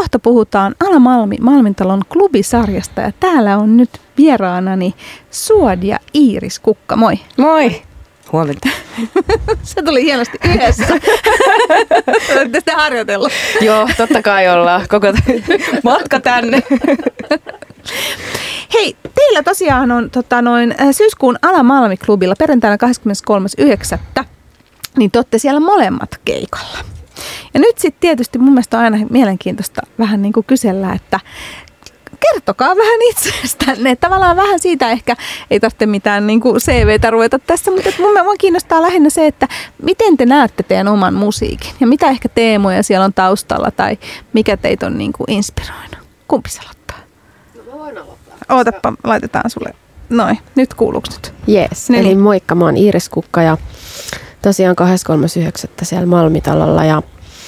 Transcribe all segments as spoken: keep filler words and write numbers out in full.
kohta puhutaan Ala Malmi Malmintalon klubisarjasta ja täällä on nyt vieraanani Suod ja Iiris Kukka. Moi. Moi. Huomenta. Se tuli hienosti yhdessä. Olette sitä harjoitellut. Joo, totta kai ollaan. Koko matka tänne. Hei, teillä tosiaan on tota, noin, syyskuun Ala Malmi-klubilla perjantaina kahdeskymmeneskolmas yhdeksättä niin te olette siellä molemmat keikalla. Ja nyt sitten tietysti mun mielestä on aina mielenkiintoista vähän niin kuin kysellä, että kertokaa vähän itsestänne. Tavallaan vähän siitä ehkä ei tarvitse mitään niin kuin C V:tä ruveta tässä, mutta mun mielestä kiinnostaa lähinnä se, että miten te näette teidän oman musiikin ja mitä ehkä teemoja siellä on taustalla tai mikä teitä on niin kuin inspiroinut. Kumpi se aloittaa? No mä voin aloittaa. Ootappa, laitetaan sulle. Noin, nyt kuuluuko nyt? Jees, niin. Eli moikka, mä oon Iiris Kukka ja tosiaan kahdeskymmeneskolmas yhdeksättä siellä Malmitalolla ja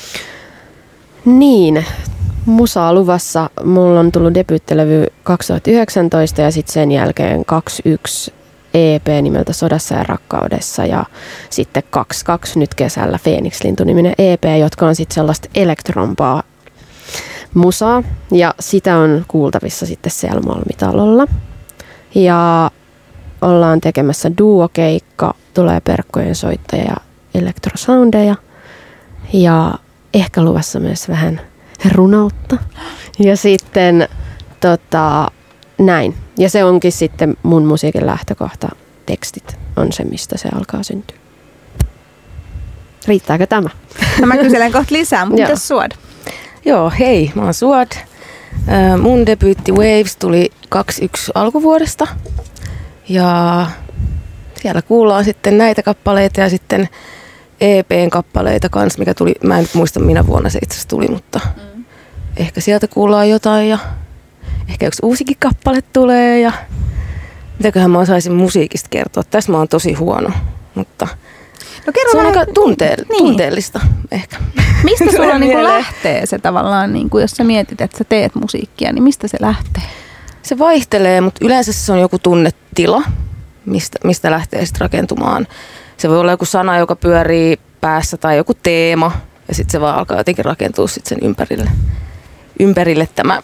niin, musaa luvassa. Mulla on tullut debyyttilevy kaksituhattayhdeksäntoista ja sitten sen jälkeen kaksikymmentäyksi E P nimeltä Sodassa ja rakkaudessa ja sitten kaksikymmentäkaksi nyt kesällä Phoenix-lintu-niminen E P, jotka on sitten sellaista elektrompaa musaa ja sitä on kuultavissa sitten siellä Malmitalolla. Ja ollaan tekemässä duokeikka, tulee perkkojen soittaja ja elektrosoundeja ja ehkä luvassa myös vähän runoutta. Ja sitten tota, näin. Ja se onkin sitten mun musiikin lähtökohta. Tekstit on se, mistä se alkaa syntyä. Riittääkö tämä? No mä kyselen kohta lisää, mutta mitäs Suod? Joo, hei, mä oon Suod. Mun debyytti Waves tuli kaksikymmentäyksi alkuvuodesta. Ja siellä kuullaan sitten näitä kappaleita ja sitten E P:n kappaleita kanssa, mikä tuli, mä en nyt muista minä vuonna se itse asiassa tuli, mutta mm. ehkä sieltä kuullaan jotain ja ehkä yksi uusikin kappale tulee ja mitäköhän mä osaisin musiikista kertoa. Tässä mä oon tosi huono, mutta no kerro se on vähän, aika tunte- niin. tunteellista ehkä. Mistä sulla niinku lähtee se tavallaan, niinku, jos sä mietit, että sä teet musiikkia, niin mistä se lähtee? Se vaihtelee, mutta yleensä se on joku tunnetila, mistä, mistä lähtee sitten rakentumaan. Se voi olla joku sana, joka pyörii päässä tai joku teema ja sitten se vaan alkaa jotenkin rakentua sit sen ympärille, ympärille tämä,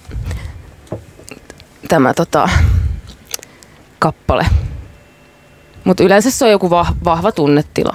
tämä tota, kappale. Mutta yleensä se on joku vah, vahva tunnetila.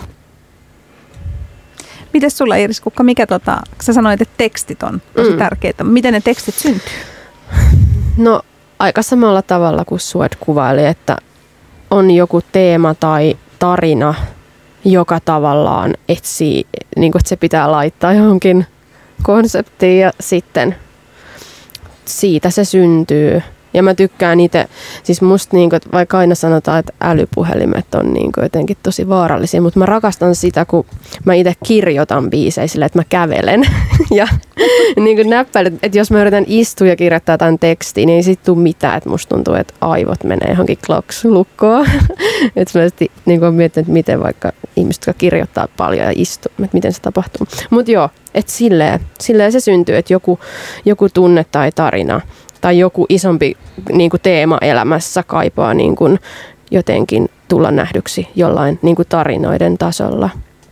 Mites sulla Iiris Kukka, mikä tota, sä sanoit, että tekstit on tosi mm. tärkeitä. Miten ne tekstit syntyy? No aika samalla tavalla kuin Suod kuvaili, että on joku teema tai tarina, joka tavallaan etsii, niin kuin, että se pitää laittaa johonkin konseptiin ja sitten siitä se syntyy. Ja mä tykkään itse, siis musta niin kuin, vaikka aina sanotaan, että älypuhelimet on niin kuin jotenkin tosi vaarallisia, mutta mä rakastan sitä, kun mä itse kirjoitan biisejä sille, että mä kävelen. ja niin kuin näppäilet, että jos mä yritän istua ja kirjoittaa jotain tekstiä, niin ei sit tule mitään, että musta tuntuu, että aivot menee johonkin kloks-lukkoon. että mä sitten niin kuin mietin, että miten vaikka ihmiset, jotka kirjoittaa paljon ja istuu, että miten se tapahtuu. Mutta joo, että silleen, silleen se syntyy, että joku, joku tunne tai tarina tai joku isompi niin kuin teema elämässä kaipaa niin kuin jotenkin tulla nähdyksi jollain niin kuin tarinoiden tasolla.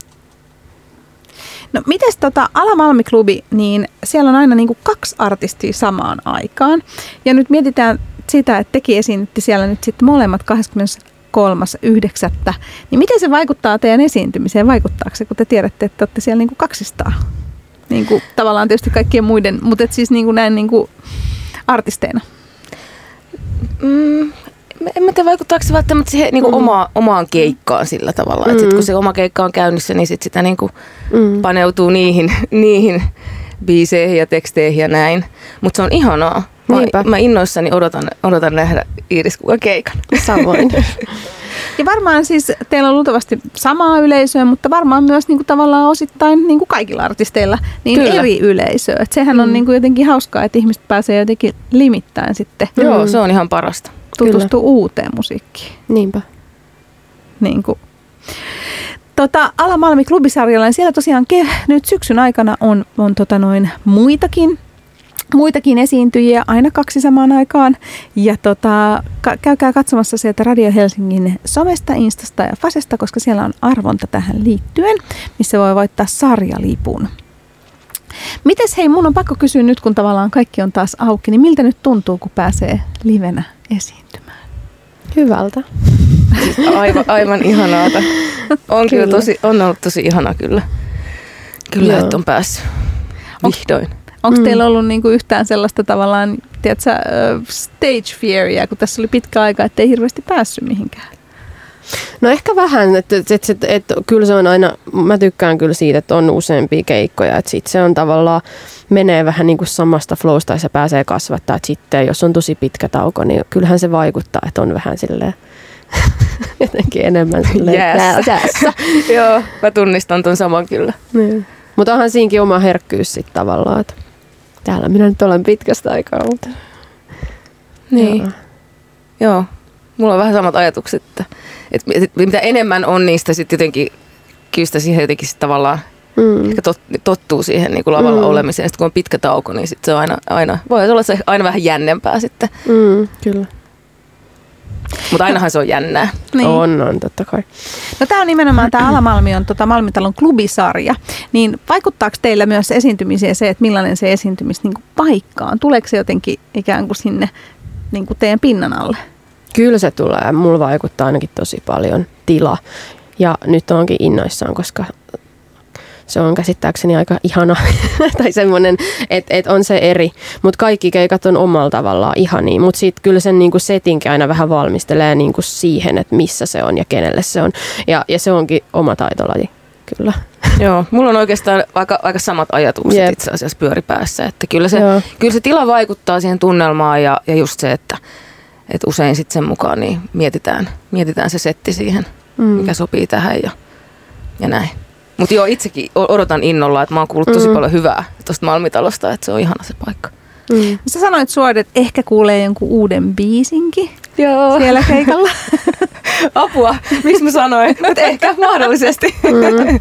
No mites tota Ala Malmi-klubi, niin siellä on aina niin kuin kaksi artistia samaan aikaan. Ja nyt mietitään sitä, että tekin esiinnytti siellä nyt sitten molemmat kahdeskymmeneskolmas yhdeksättä Niin miten se vaikuttaa teidän esiintymiseen? Vaikuttaako se, kun te tiedätte, että olette siellä niin kuin kaksistaan? Niin kuin tavallaan tietysti kaikkien muiden, mutta et siis niin kuin näin niin kuin artisteina? Mm, en mä tiedä, vaikuttaako se välttämättä siihen niin kuin mm. oma, omaan keikkaan sillä tavalla. Mm. Että sit, kun se oma keikka on käynnissä, niin sit sitä niin kuin mm. paneutuu niihin, niihin biiseihin ja teksteihin ja näin. Mutta se on ihanaa. Mä, mä innoissani odotan, odotan nähdä Iiris Kukan keikan. Samoin. Ja varmaan siis teillä on luultavasti samaa yleisöä, mutta varmaan myös niin kuin tavallaan osittain niin kuin kaikilla artisteilla niin eri yleisöä. Et sehän mm. on niin kuin jotenkin hauskaa, että ihmiset pääsee jotenkin limittäin sitten. Joo, mm. se on ihan parasta. Tutustuu Kyllä. uuteen musiikkiin. Niinpä. Niin kuin. Tota, Ala Malmi klubisarjalla, niin siellä tosiaan ke- nyt syksyn aikana on, on tota noin muitakin. Muitakin esiintyjiä, aina kaksi samaan aikaan. Ja tota, ka- käykää katsomassa sieltä Radio Helsingin somesta, Instasta ja Fasesta, koska siellä on arvonta tähän liittyen, missä voi voittaa sarjalipun. Mites hei, mun on pakko kysyä nyt, kun tavallaan kaikki on taas auki, niin miltä nyt tuntuu, kun pääsee livenä esiintymään? Hyvältä. Aivan, aivan ihanaata. On kyllä tosi, on ollut tosi ihana kyllä. Kyllä, Joo. että on päässyt vihdoin. Onko mm. teillä ollut niinku yhtään sellaista tavallaan, tiedätkö, stage fearia, kun tässä oli pitkä aika, ettei hirveästi päässyt mihinkään? No ehkä vähän, että et, et, et, et, kyllä se on aina, mä tykkään kyllä siitä, että on useampia keikkoja, että sit se on tavallaan, menee vähän niin kuin samasta flowsta ja se pääsee kasvattaa, että sitten jos on tosi pitkä tauko, niin kyllähän se vaikuttaa, että on vähän silleen jotenkin enemmän silleen yes. tässä. Joo, mä tunnistan ton saman kyllä. Niin. Mutta onhan siinäkin oma herkkyys sitten tavallaan, että täällä minä nyt olen pitkästä aikaa, mutta niin. Joo. Joo. Mulla on vähän samat ajatukset, että, että, että mitä enemmän on niistä sitten jotenkin, kyllä sitä siihen jotenkin sit tavallaan mm. ehkä tot, tottuu siihen niin kuin lavalla mm. olemiseen. Sitten kun on pitkä tauko, niin sit se on aina, aina, voi olla se aina vähän jännempää sitten. Mm, kyllä. Mutta ainahan se on jännää. Niin. On, on totta kai. No tämä on nimenomaan, tämä Ala-Malmi on tota Malmintalon klubisarja. Niin vaikuttaako teillä myös esiintymiseen se, että millainen se esiintymis niin kuin paikka on? Tuleeko se jotenkin ikään kuin sinne niin kuin teidän pinnan alle? Kyllä se tulee. Mulla vaikuttaa ainakin tosi paljon tila. Ja nyt onkin innoissaan, koska se on käsittääkseni aika ihana. tai semmoinen, että et on se eri. Mutta kaikki keikat on omalla tavallaan ihania. Mutta sitten kyllä sen niinku setinkin aina vähän valmistelee niinku siihen, että missä se on ja kenelle se on. Ja, ja se onkin oma taitolaji, kyllä. Joo, mulla on oikeastaan aika, aika samat ajatukset yep. itse asiassa pyöripäässä. Että kyllä, se, kyllä se tila vaikuttaa siihen tunnelmaan ja, ja just se, että et usein sitten sen mukaan niin mietitään, mietitään se setti siihen, mm. mikä sopii tähän ja, ja näin. Mutta joo, itsekin odotan innolla, että mä oon kuullut tosi mm. paljon hyvää tuosta Malmitalosta, että se on ihana se paikka. Mm. Sä sanoit Suod, että ehkä kuulee jonkun uuden biisinkin joo. siellä keikalla. Apua, miksi mä sanoin? Mutta ehkä mahdollisesti. Mm.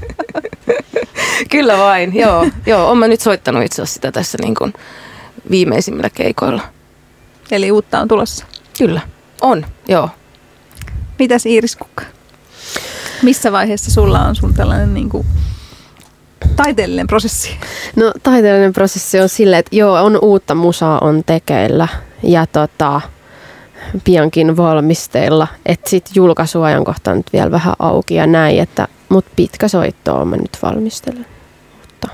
Kyllä vain, joo. Joo, oon mä nyt soittanut itse asiassa sitä tässä niin kuin viimeisimmillä keikoilla. Eli uutta on tulossa? Kyllä, on, joo. Mitäs Iiris Kukka? Missä vaiheessa sulla on sun tällainen niin kuin taiteellinen prosessi? No taiteellinen prosessi on silleen, että joo, on uutta musaa on tekeillä ja tota, piankin valmisteilla. Että sit julkaisuajankohta on nyt vielä vähän auki ja näin, että mut pitkä soittoa mä nyt valmistelen. Mutta.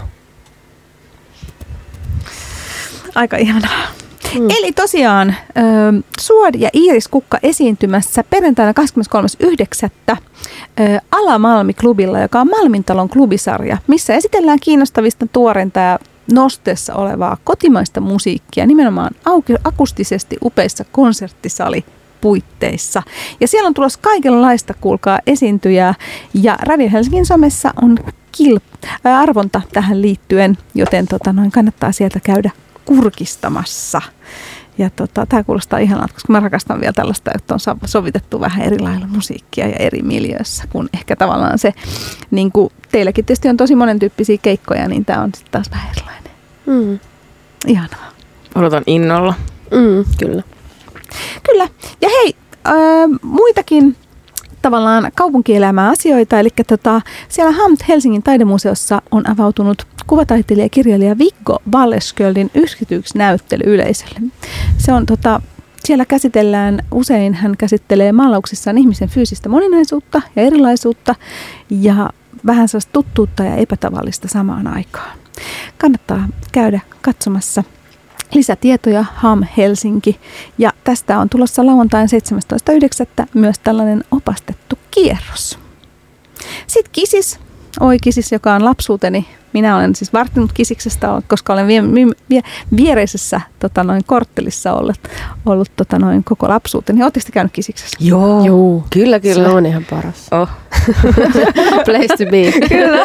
Aika ihanaa. Mm. Eli tosiaan äh, Suod ja Iiris Kukka esiintymässä perjantaina kahdeskymmeneskolmas yhdeksättä Äh, Ala-Malmi-klubilla, joka on Malmintalon klubisarja, missä esitellään kiinnostavista tuoreinta ja nosteessa olevaa kotimaista musiikkia, nimenomaan auki, akustisesti upeissa konserttisalipuitteissa. Ja siellä on tulossa kaikenlaista, kuulkaa, esiintyjää, ja Radio Helsingin somessa on kilp- äh, arvonta tähän liittyen, joten tota, noin kannattaa sieltä käydä kurkistamassa. Ja tota, tämä kuulostaa ihanalta, koska mä rakastan vielä tällaista, että on sovitettu vähän eri lailla musiikkia ja eri miljöissä, kun ehkä tavallaan se, niin kuin teilläkin tietysti on tosi monen tyyppisiä keikkoja, niin tämä on sitten taas vähän erilainen. Mm. Ihanaa. Odotan innolla. Mm, kyllä. Kyllä. Ja hei, äh, muitakin tavallaan kaupunkielämää asioita, eli tota, siellä H A M T Helsingin taidemuseossa on avautunut kuvataiteilija ja kirjailija Viggo Wallerskjöldin yksityisnäyttely yleisölle. Se on tota, siellä käsitellään, usein hän käsittelee maalauksissaan ihmisen fyysistä moninaisuutta ja erilaisuutta ja vähän sellaista tuttuutta ja epätavallista samaan aikaan. Kannattaa käydä katsomassa lisätietoja H A M Helsinki ja tästä on tulossa lauantain seitsemästoista yhdeksättä myös tällainen opastettu kierros. Sitten Kisis. Oi Kisis, joka on lapsuuteni. Minä olen siis varttinut Kisiksestä, koska olen vie, vie, viereisessä tota noin, korttelissa ollut, ollut tota noin, koko lapsuuteni. Oletteko te käynyt Kisiksessä? Joo, Joo. Kyllä, kyllä. Se on ihan paras. Oh. Place to be. Kyllä.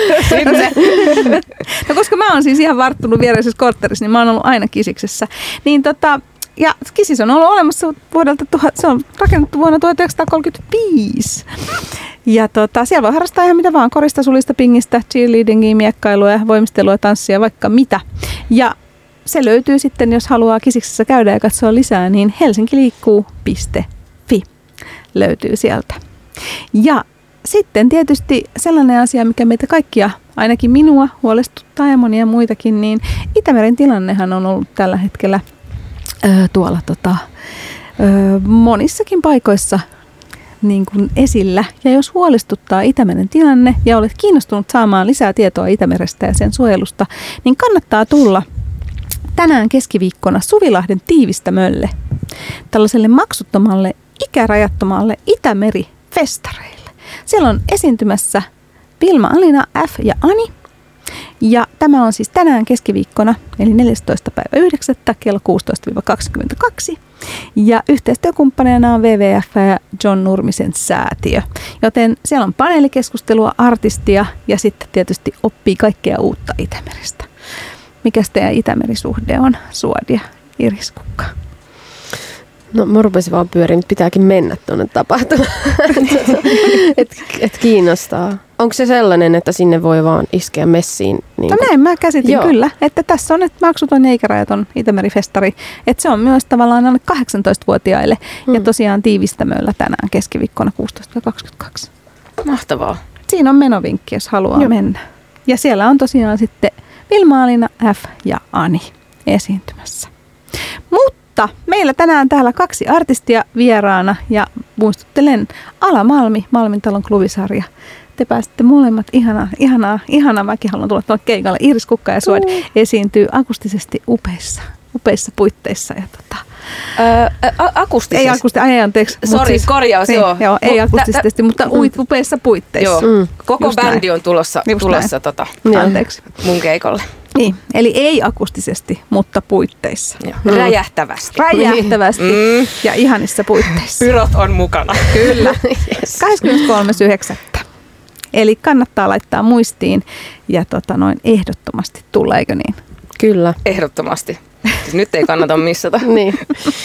No koska mä oon siis ihan varttunut viereisessä korttelissa, niin mä oon ollut aina Kisiksessä. Niin tota... Ja Kisis on ollut olemassa vuodelta, se on rakennettu vuonna tuhatyhdeksänsataakolmekymmentäviisi. Ja tota, siellä voi harrastaa ihan mitä vaan, korista, sulista, pingistä, cheerleadingia, miekkailua, voimistelua, tanssia, vaikka mitä. Ja se löytyy sitten, jos haluaa Kisiksessä käydä ja katsoa lisää, niin helsinkiliikkuu piste fi löytyy sieltä. Ja sitten tietysti sellainen asia, mikä meitä kaikkia, ainakin minua huolestuttaa ja monia muitakin, niin Itämeren tilannehan on ollut tällä hetkellä ö, tuolla tota, ö, monissakin paikoissa niin kuin esillä. Ja jos huolestuttaa Itämeren tilanne ja olet kiinnostunut saamaan lisää tietoa Itämerestä ja sen suojelusta, niin kannattaa tulla tänään keskiviikkona Suvilahden Tiivistämölle, tällaiselle maksuttomalle, ikärajattomalle Itämeri-festareille. Siellä on esiintymässä Vilma, Alina, F ja Ani. Ja tämä on siis tänään keskiviikkona, eli neljästoista päivä yhdeksättä kello kuusitoista kaksikymmentäkaksi. Ja yhteistyökumppaneina on W W F ja John Nurmisen säätiö. Joten siellä on paneelikeskustelua, artistia ja sitten tietysti oppii kaikkea uutta Itämerestä. Mikäs teidän Itämerisuhde on, Suod ja Iris Kukka? No mä rupesin vaan pyöriin, nyt pitääkin mennä tuonne tapahtumaan. et, et kiinnostaa. Onko se sellainen, että sinne voi vaan iskeä messiin? Niin no näin mä käsitin Joo. kyllä, että tässä on et maksuton ja ikärajaton Itämeri-festari. Että se on myös tavallaan alle kahdeksantoistavuotiaille hmm. ja tosiaan Tiivistämöllä tänään keskiviikkona kuusitoista kaksikymmentäkaksi. Mahtavaa. Siinä on menovinkki, jos haluaa Joo. mennä. Ja siellä on tosiaan sitten Vilma, Alina, F ja Ani esiintymässä. Mutta meillä tänään täällä kaksi artistia vieraana ja muistuttelen Ala Malmi, Malmintalon klubisarja. Te pääsitte molemmat ihanaa, ihanaa, ihanaa. Mäkin haluan tulla tuolle keikalle. Iris Kukka ja Suod mm. esiintyy akustisesti upeissa, upeissa puitteissa. Ja tota, öö, a- akustisesti? Ei akustisesti, ai anteeksi. Sori, siis, korjaus, niin, joo. joo. Ei akustisesti, mm. mutta uit, upeissa puitteissa. Joo. Mm. Koko Just bändi näin. on tulossa, tulossa tota, anteeksi. mun keikolle. Niin, eli ei akustisesti, mutta puitteissa. Mm. Räjähtävästi. Räjähtävästi mm. ja ihanissa puitteissa. Pyrot on mukana. Kyllä. yes. kahdeskymmeneskolmas yhdeksättä Eli kannattaa laittaa muistiin ja tota noin ehdottomasti tulla, eikö niin? Kyllä. Ehdottomasti. Siis nyt ei kannata missata. niin.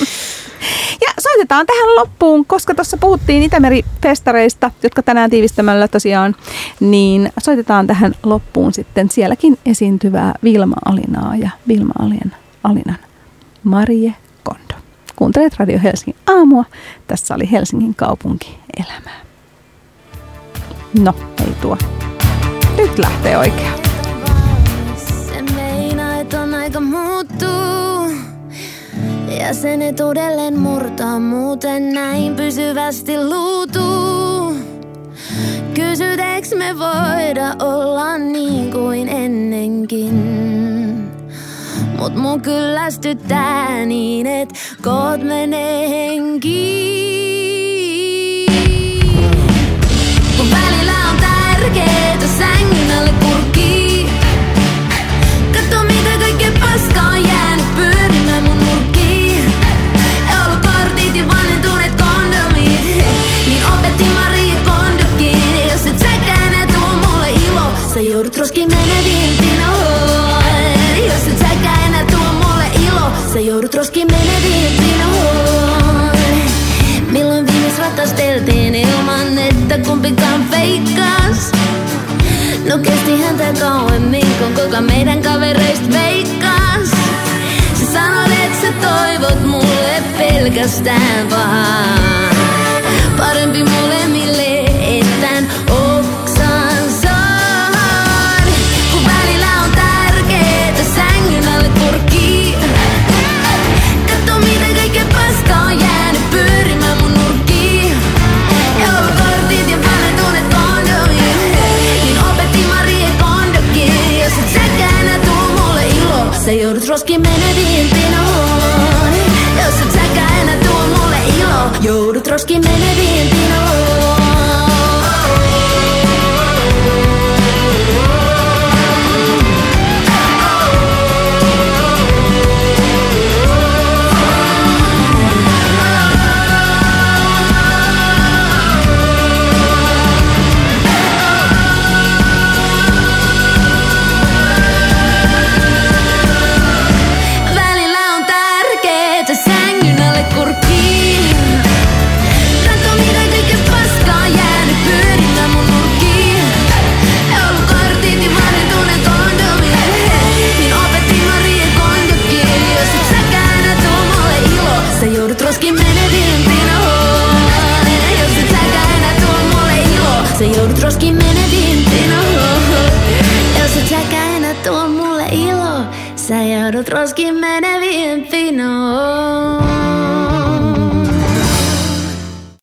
Ja soitetaan tähän loppuun, koska tuossa puhuttiin Itämeri-festareista, jotka tänään Tiivistämällä tosiaan, niin soitetaan tähän loppuun sitten sielläkin esiintyvää Vilma Alinaa ja Vilma Alien, Alinan Marie Kondo. Kuuntelet Radio Helsingin aamua. Tässä oli Helsingin kaupunkielämää. No, ei tuo. Nyt lähtee oikein. Se meinaa, että on aika muuttuu. Ja sen etuudelleen murtaa, muuten näin pysyvästi luutuu. Kysyteks me voida olla niin kuin ennenkin? Mut mun kyllästyttää niin, et koot menee henkiin. Kun välillä on tärkeetä sängyn alle kurkkii. Katso mitä kaikkea paskaa on jäänyt pyörimään mun nurkkiin. Joulukortit ja vanhentuneet kondomit, niin opetti Marie Kondokin. Jos et säkään enää tuo mulle ilo, sä joudut roskiin meneviin pinoon. Jos et säkään enää tuo mulle ilo, sä joudut roskiin meneviin pinoon. Milloin viimeis ratasteltiin ilman, että kumpikaan feikkas? No kestihän tää kauemmin, kun kuka meidän kavereista veikkas. Sä sanot, et sä toivot mulle pelkästään vaan parempi molemmille, ettän oksan saan. Kun välillä on tärkeetä sängyn alle kurkkii. Katso mitä kaikkea paskaa on jäänyt pyörimään mun nurkkiin. Joulukortit ja vanhentuneet kondomit, niin opetti Marie Kondokin. Jos et säkään enää tuo mulle ilo, sä joudut roskiin meneviin pinoon. Jos et säkään enää tuo mulle ilo, joudut roskiin meneviin pinoon. Välillä on tärkeetä sängyn alle kurkkiin. Katso mitä roskiin menevien pinoon.